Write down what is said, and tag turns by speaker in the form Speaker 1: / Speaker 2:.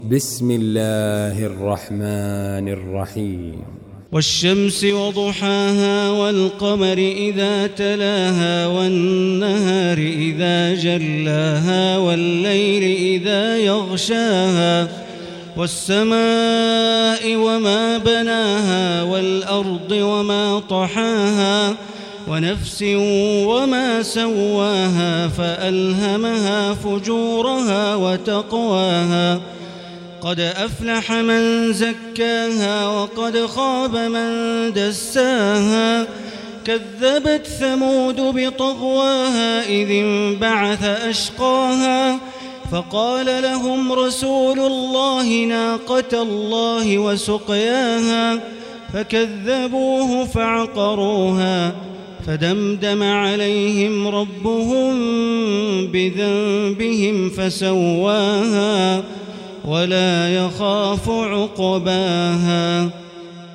Speaker 1: بسم الله الرحمن الرحيم.
Speaker 2: والشمس وضحاها والقمر إذا تلاها والنهار إذا جلاها والليل إذا يغشاها والسماء وما بناها والأرض وما طحاها ونفس وما سواها فألهمها فجورها وتقواها قد أفلح من زكاها وقد خاب من دساها كذبت ثمود بطغواها إذ انبعث أشقاها فقال لهم رسول الله ناقة الله وسقياها فكذبوه فعقروها فدمدم عليهم ربهم بذنبهم فسواها ولا يخاف عقباها.